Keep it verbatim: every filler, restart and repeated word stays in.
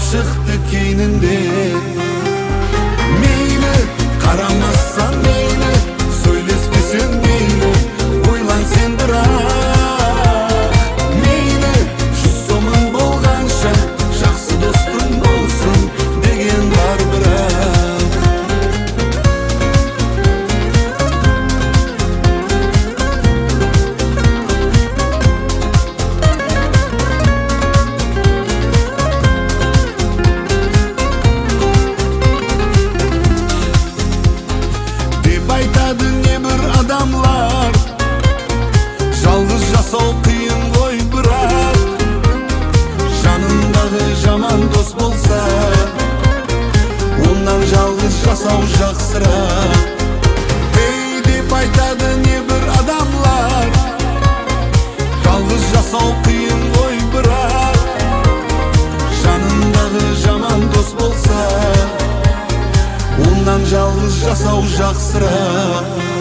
шықты кейнинде. Мейлі карамассан мейлі, сөйлеспесең мейлі, ойлан сен бірақ. Мейлі жүз сомың болғанша, жақсы достың болсын деген бар бірақ. Деп айтады небір адамлар, жалғыз жасау қиын ғой бірақ. Жанындағы жаман дос болса, ондан жалғыз жасау жақсырақ. Ей, деп айтады небір адамлар, жалғыз жасау қиын ғой бірақ. Жанындағы жаман дос болса, ондан жалғыз жасау жақсырақ.